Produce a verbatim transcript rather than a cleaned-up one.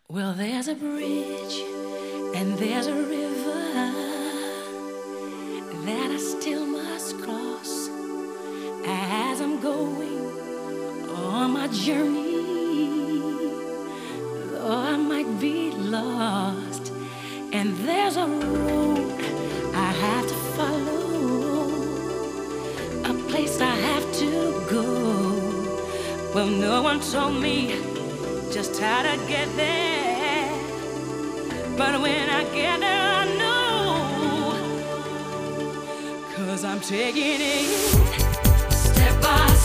Well, there's a bridge and there's a river that I still must cross as I'm going on my journey. Though I might be lost, and there's a road I have to follow, a place I have to go. Well, no one told me just how to get there. But when I get there, I know, 'cause I'm taking it step by step.